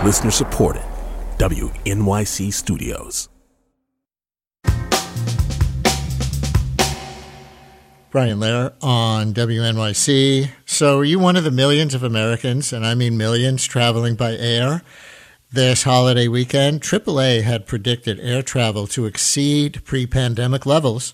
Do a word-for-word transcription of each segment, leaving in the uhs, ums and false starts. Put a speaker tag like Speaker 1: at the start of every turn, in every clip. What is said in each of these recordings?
Speaker 1: Listener supported. W N Y C Studios.
Speaker 2: Brian Lehrer on W N Y C. So are you one of the millions of Americans, and I mean millions, traveling by air this holiday weekend? triple A had predicted air travel to exceed pre-pandemic levels,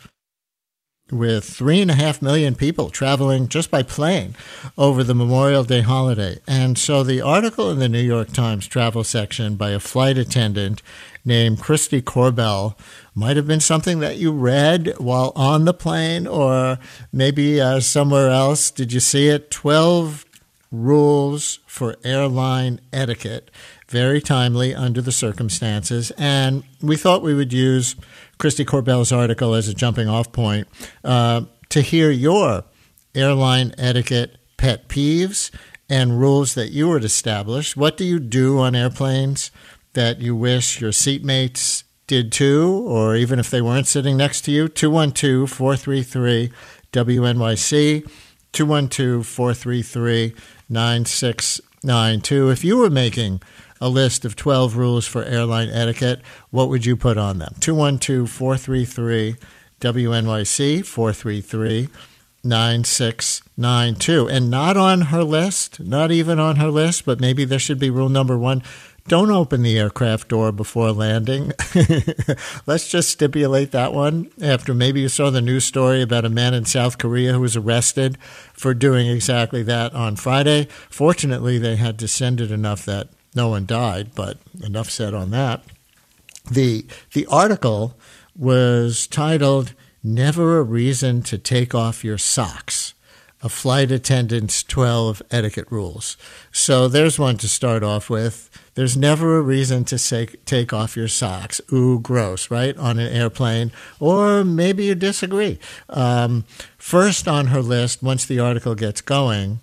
Speaker 2: with three and a half million people traveling just by plane over the Memorial Day holiday. And so the article in the New York Times travel section by a flight attendant named Christy Corbell might have been something that you read while on the plane, or maybe uh, somewhere else. Did you see it? twelve rules for airline etiquette. Very timely under the circumstances. And we thought we would use Christy Corbell's article as a jumping off point uh, to hear your airline etiquette pet peeves and rules that you would establish. What do you do on airplanes that you wish your seatmates did too, or even if they weren't sitting next to you? two one two, four three three, W N Y C, two one two, four three three, nine six nine two. If you were making a list of twelve rules for airline etiquette, what would you put on them? two one two, four three three, W N Y C, four three three, nine six nine two. And not on her list, not even on her list, but maybe this should be rule number one. Don't open the aircraft door before landing. Let's just stipulate that one. After maybe you saw the news story about a man in South Korea who was arrested for doing exactly that on Friday. Fortunately, they had descended enough that no one died, but enough said on that. The the article was titled, "Never a Reason to Take Off Your Socks, a Flight Attendant's twelve Etiquette Rules." So there's one to start off with. There's never a reason to say, take off your socks. Ooh, gross, right? On an airplane. Or maybe you disagree. Um, first on her list, once the article gets going,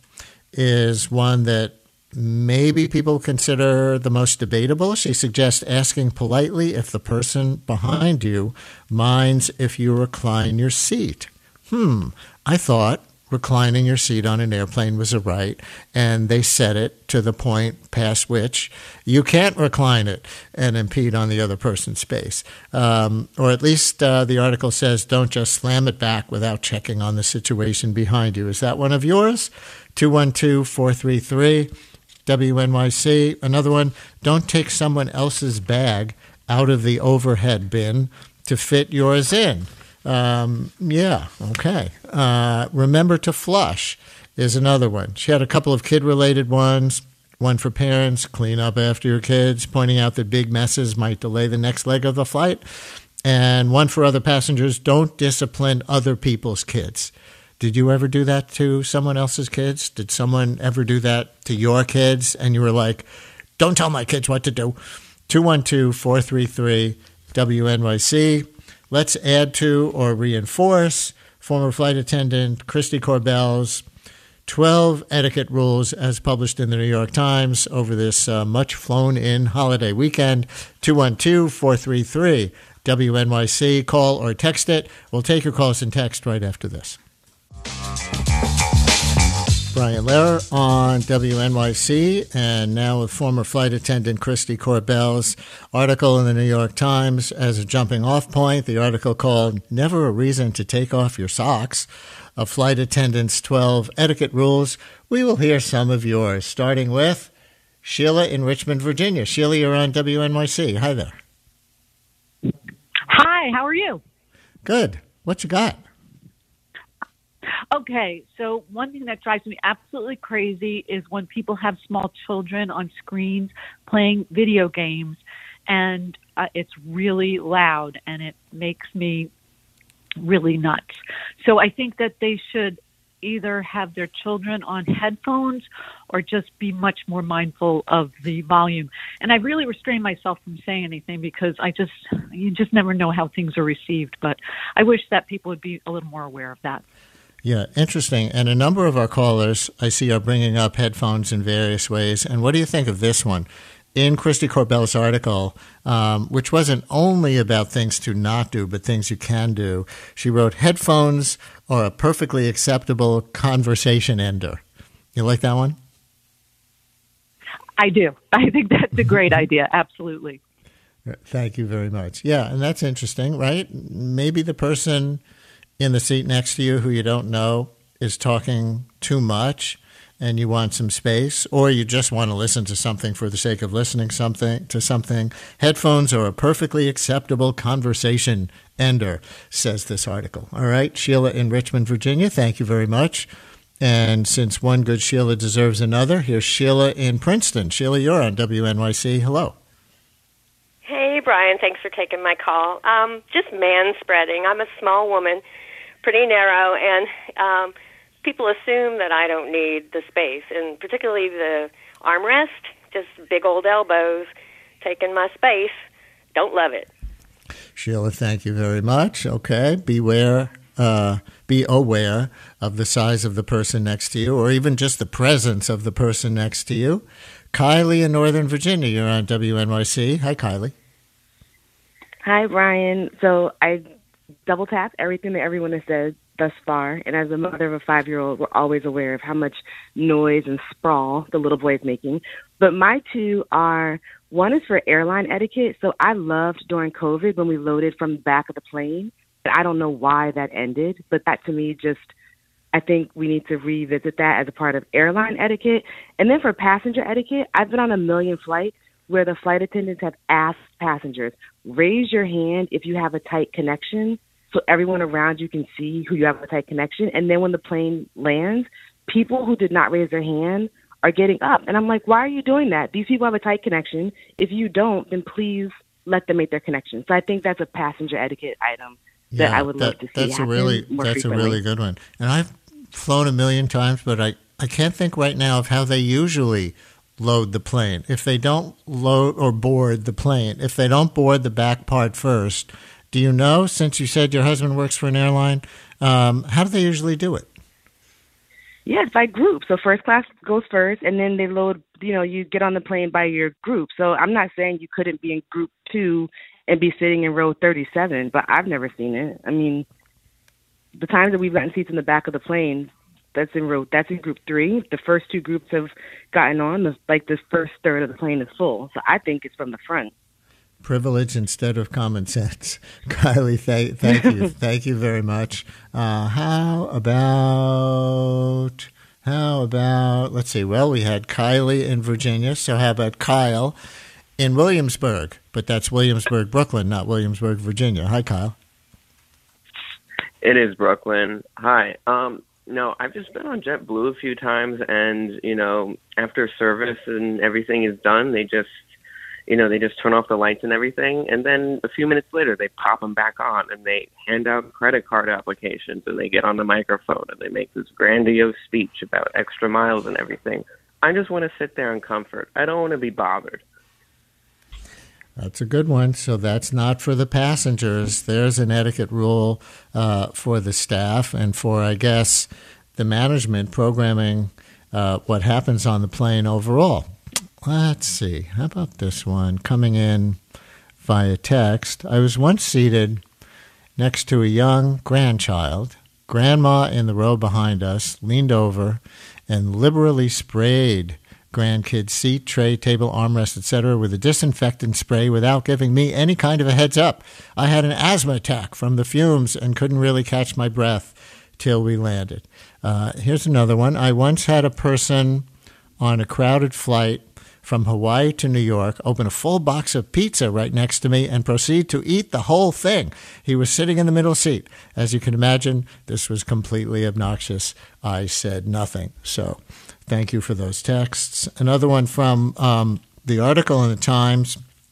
Speaker 2: is one that maybe people consider the most debatable. She suggests asking politely if the person behind you minds if you recline your seat. Hmm, I thought reclining your seat on an airplane was a right, and they set it to the point past which you can't recline it and impede on the other person's space. Um, or at least uh, the article says don't just slam it back without checking on the situation behind you. Is that one of yours? two one two, four three three, W N Y C. Another one, don't take someone else's bag out of the overhead bin to fit yours in. Um, yeah, okay. Uh, remember to flush is another one. She had a couple of kid-related ones. One for parents, clean up after your kids, pointing out that big messes might delay the next leg of the flight. And one for other passengers, don't discipline other people's kids. Did you ever do that to someone else's kids? Did someone ever do that to your kids? And you were like, don't tell my kids what to do. two one two, four three three, W N Y C. Let's add to or reinforce former flight attendant Christy Corbell's twelve etiquette rules as published in the New York Times over this uh, much flown-in holiday weekend. two one two, four three three, W N Y C. Call or text it. We'll take your calls and text right after this. Brian Lehrer on W N Y C, and now with former flight attendant Christy Corbell's article in the New York Times as a jumping off point. The article called Never a Reason to Take Off Your Socks, a Flight Attendant's twelve Etiquette Rules. We will hear some of yours, starting with Sheila in Richmond, Virginia. Sheila, you're on W N Y C. Hi there.
Speaker 3: Hi, how are you?
Speaker 2: Good. What you got?
Speaker 3: Okay, so one thing that drives me absolutely crazy is when people have small children on screens playing video games, and uh, it's really loud, and it makes me really nuts. So I think that they should either have their children on headphones or just be much more mindful of the volume. And I really restrain myself from saying anything because I just, you just never know how things are received. But I wish that people would be a little more aware of that.
Speaker 2: Yeah, interesting. And a number of our callers I see are bringing up headphones in various ways. And what do you think of this one? In Christy Corbell's article, um, which wasn't only about things to not do, but things you can do, she wrote, headphones are a perfectly acceptable conversation ender. You like that one?
Speaker 3: I do. I think that's a great idea. Absolutely.
Speaker 2: Thank you very much. Yeah, and that's interesting, right? Maybe the person in the seat next to you who you don't know is talking too much and you want some space, or you just want to listen to something for the sake of listening something to something. Headphones are a perfectly acceptable conversation ender, says this article. All right, Sheila in Richmond, Virginia, thank you very much. And since one good Sheila deserves another, here's Sheila in Princeton. Sheila, you're on W N Y C. Hello.
Speaker 4: Hey, Brian. Thanks for taking my call. Um, just man-spreading. I'm a small woman, pretty narrow, and um, people assume that I don't need the space, and particularly the armrest, just big old elbows taking my space. Don't love it.
Speaker 2: Sheila, thank you very much. Okay, beware. Uh, be aware of the size of the person next to you, or even just the presence of the person next to you. Kylie in Northern Virginia, you're on W N Y C. Hi, Kylie.
Speaker 5: Hi, Brian. So I double tap everything that everyone has said thus far, and as a mother of a five-year-old, we're always aware of how much noise and sprawl the little boy is making. But my two are, one is for airline etiquette. So I loved during COVID when we loaded from the back of the plane. I don't know why that ended, but that to me just, I think we need to revisit that as a part of airline etiquette. And then for passenger etiquette, I've been on a million flights where the flight attendants have asked passengers, raise your hand if you have a tight connection so everyone around you can see who you have a tight connection. And then when the plane lands, people who did not raise their hand are getting up. And I'm like, why are you doing that? These people have a tight connection. If you don't, then please let them make their connection. So I think that's a passenger etiquette item that
Speaker 2: yeah,
Speaker 5: I would
Speaker 2: that,
Speaker 5: love to see
Speaker 2: that's
Speaker 5: happen
Speaker 2: a really
Speaker 5: more
Speaker 2: That's
Speaker 5: frequently.
Speaker 2: a really good one. And I've flown a million times, but I, I can't think right now of how they usually load the plane. If they don't load or board the plane, if they don't board the back part first, do you know, since you said your husband works for an airline, um, how do they usually do it?
Speaker 5: Yeah, it's by group. So first class goes first, and then they load, you know, you get on the plane by your group. So I'm not saying you couldn't be in group two and be sitting in row thirty-seven, but I've never seen it. I mean, the times that we've gotten seats in the back of the plane, that's in row, that's in group three. The first two groups have gotten on, the, like the first third of the plane is full. So I think it's from the front.
Speaker 2: Privilege instead of common sense. Kylie, th- thank you. Thank you very much. Uh, how about, how about, let's see, well, we had Kylie in Virginia, so how about Kyle in Williamsburg? But that's Williamsburg, Brooklyn, not Williamsburg, Virginia. Hi, Kyle.
Speaker 6: It is Brooklyn. Hi. Um, no, I've just been on JetBlue a few times, and, you know, after service and everything is done, they just, you know, they just turn off the lights and everything, and then a few minutes later, they pop them back on, and they hand out credit card applications, and they get on the microphone, and they make this grandiose speech about extra miles and everything. I just want to sit there in comfort. I don't want to be bothered.
Speaker 2: That's a good one. So that's not for the passengers. There's an etiquette rule uh, for the staff and for, I guess, the management programming uh, what happens on the plane overall. Let's see. How about this one? Coming in via text. I was once seated next to a young grandchild. Grandma in the row behind us leaned over and liberally sprayed grandkid's seat, tray, table, armrest, et cetera with a disinfectant spray without giving me any kind of a heads up. I had an asthma attack from the fumes and couldn't really catch my breath till we landed. Uh, here's another one. I once had a person on a crowded flight from Hawaii to New York open a full box of pizza right next to me and proceed to eat the whole thing. He was sitting in the middle seat. As you can imagine, this was completely obnoxious. I said nothing. So thank you for those texts. Another one from um, the article in the Times.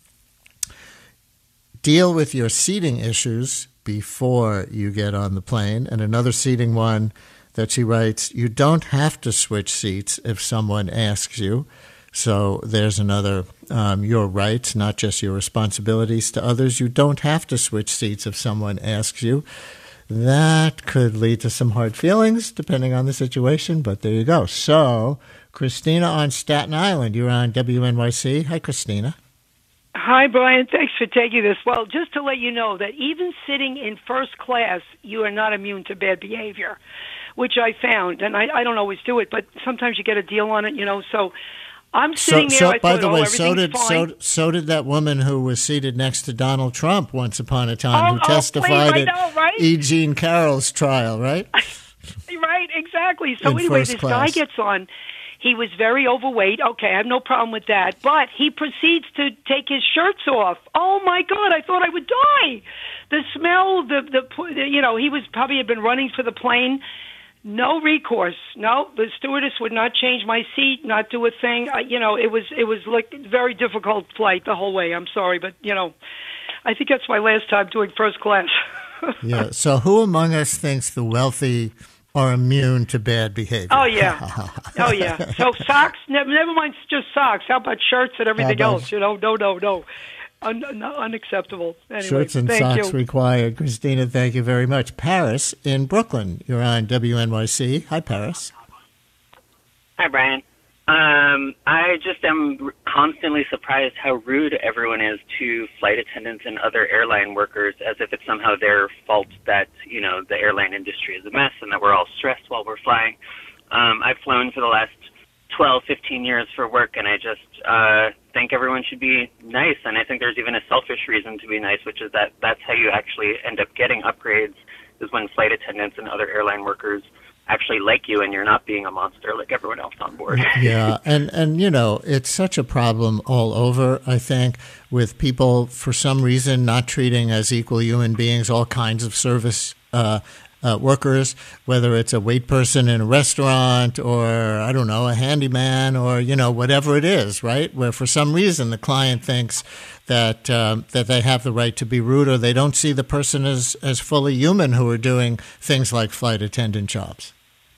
Speaker 2: Deal with your seating issues before you get on the plane. And another seating one that she writes, you don't have to switch seats if someone asks you. So there's another, um, your rights, not just your responsibilities to others. You don't have to switch seats if someone asks you. That could lead to some hard feelings, depending on the situation, but there you go. So, Christina on Staten Island, you're on W N Y C. Hi, Christina.
Speaker 7: Hi, Brian. Thanks for taking this. Well, just to let you know that even sitting in first class, you are not immune to bad behavior, which I found, and I, I don't always do it, but sometimes you get a deal on it, you know, so I'm sitting
Speaker 2: so,
Speaker 7: there.
Speaker 2: So,
Speaker 7: I
Speaker 2: by
Speaker 7: thought,
Speaker 2: the
Speaker 7: oh,
Speaker 2: way, so
Speaker 7: everything's
Speaker 2: did
Speaker 7: fine.
Speaker 2: so, so did that woman who was seated next to Donald Trump once upon a time,
Speaker 7: Oh,
Speaker 2: who
Speaker 7: oh,
Speaker 2: testified
Speaker 7: please, I
Speaker 2: at
Speaker 7: know, right?
Speaker 2: E. Jean Carroll's trial, right?
Speaker 7: Right, exactly. So
Speaker 2: In
Speaker 7: anyway,
Speaker 2: first
Speaker 7: this
Speaker 2: class.
Speaker 7: guy gets on. He was very overweight. Okay, I have no problem with that. But he proceeds to take his shirts off. Oh my God! I thought I would die. The smell, the the you know, he was probably had been running for the plane. No recourse. No, the stewardess would not change my seat, not do a thing. Uh, you know, it was it was like a very difficult flight the whole way. I'm sorry, but you know, I think that's my last time doing first class.
Speaker 2: Yeah. So who among us thinks the wealthy are immune to bad behavior?
Speaker 7: Oh yeah, oh yeah. So socks, never, never mind, just socks. How about shirts and everything
Speaker 2: about-
Speaker 7: else? You know, no, no, no, Un, no unacceptable. Anyway,
Speaker 2: Shirts and
Speaker 7: thank
Speaker 2: socks
Speaker 7: you.
Speaker 2: required. Christina, thank you very much. Paris in Brooklyn. You're on W N Y C. Hi, Paris.
Speaker 8: Hi, Brian. Um, I just am constantly surprised how rude everyone is to flight attendants and other airline workers, as if it's somehow their fault that, you know, the airline industry is a mess and that we're all stressed while we're flying. Um, I've flown for the last twelve, fifteen years for work, and I just uh, think everyone should be nice. And I think there's even a selfish reason to be nice, which is that that's how you actually end up getting upgrades, is when flight attendants and other airline workers actually like you and you're not being a monster like everyone else on board.
Speaker 2: Yeah, and, and, you know, it's such a problem all over, I think, with people, for some reason, not treating as equal human beings all kinds of service uh, uh, workers, whether it's a wait person in a restaurant or, I don't know, a handyman or, you know, whatever it is, right? Where for some reason the client thinks that um, that they have the right to be rude, or they don't see the person as, as fully human who are doing things like flight attendant jobs.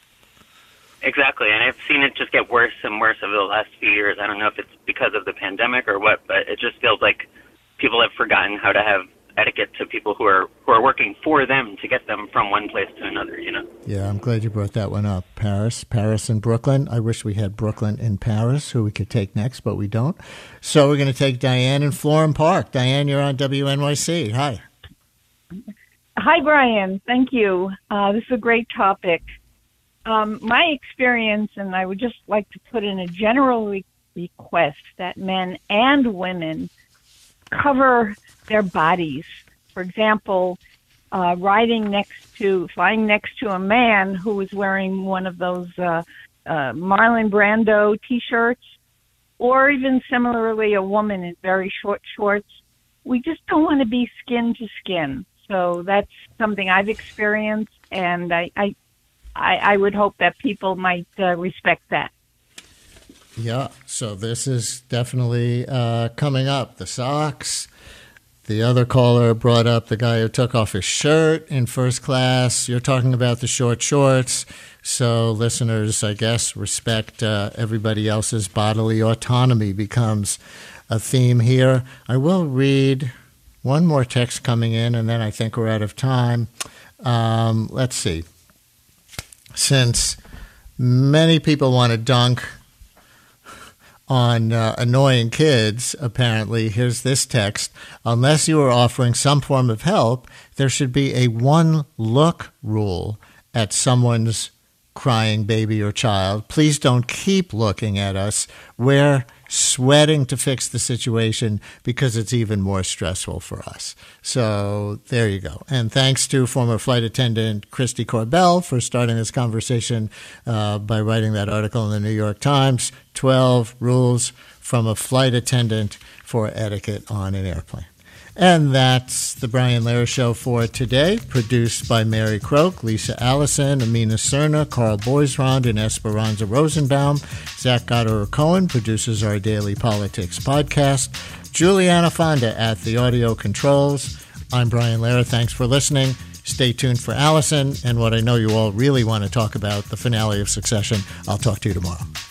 Speaker 8: Exactly, and I've seen it just get worse and worse over the last few years. I don't know if it's because of the pandemic or what, but it just feels like people have forgotten how to have etiquette to people who are who are working for them to get them from one place to another, you know?
Speaker 2: Yeah, I'm glad you brought that one up. Paris, Paris and Brooklyn. I wish we had Brooklyn in Paris, who we could take next, but we don't. So we're going to take Diane in Florham Park. Diane, you're on W N Y C. Hi.
Speaker 9: Hi, Brian. Thank you. Uh, this is a great topic. Um, my experience, and I would just like to put in a general re- request that men and women cover their bodies. For example, uh, riding next to, flying next to a man who was wearing one of those uh, uh, Marlon Brando T-shirts, or even similarly a woman in very short shorts. We just don't want to be skin to skin. So that's something I've experienced, and I, I I, I would hope that people might uh, respect that.
Speaker 2: Yeah, so this is definitely uh, coming up. The socks. The other caller brought up the guy who took off his shirt in first class. You're talking about the short shorts. So listeners, I guess, respect uh, everybody else's bodily autonomy becomes a theme here. I will read one more text coming in, and then I think we're out of time. Um, let's see. Since many people want to dunk on uh, annoying kids, apparently, here's this text. Unless you are offering some form of help, there should be a one-look rule at someone's crying baby or child. Please don't keep looking at us. We're sweating to fix the situation because it's even more stressful for us. So there you go. And thanks to former flight attendant Christy Corbell for starting this conversation uh, by writing that article in the New York Times, twelve Rules from a Flight Attendant for Etiquette on an Airplane. And that's the Brian Lehrer Show for today, produced by Mary Croak, Lisa Allison, Amina Cerna, Carl Boisrond, and Esperanza Rosenbaum. Zach Goddard-Cohen produces our daily politics podcast. Juliana Fonda at the audio controls. I'm Brian Lehrer. Thanks for listening. Stay tuned for Allison and what I know you all really want to talk about, the finale of Succession. I'll talk to you tomorrow.